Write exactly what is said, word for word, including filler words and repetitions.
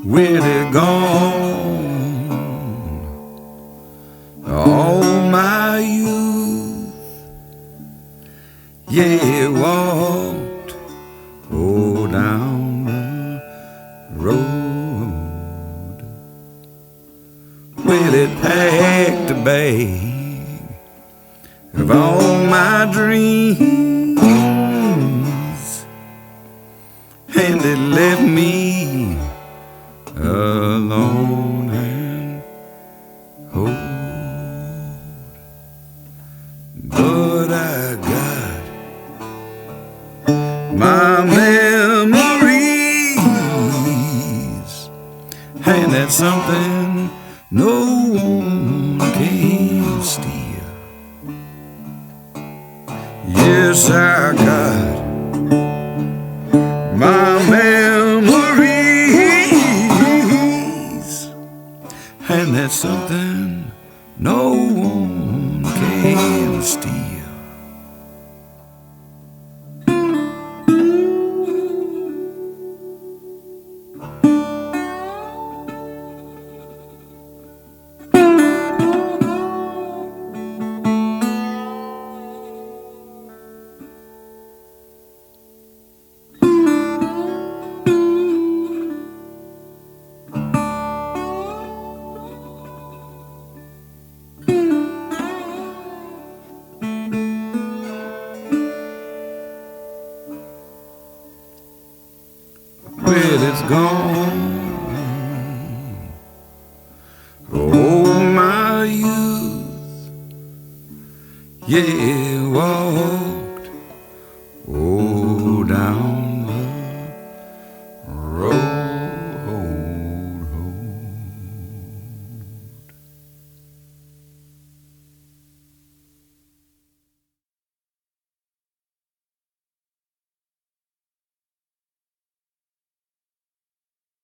really gone. All my youth, yeah, walked oh down the road. Well, it packed a bag of all my dreams, and it left me alone and cold. But I got my memories, and that's something no one can steal. Yes, I got my memories, and that's something no one can steal. Well, it's gone. Oh, my youth, yeah, walk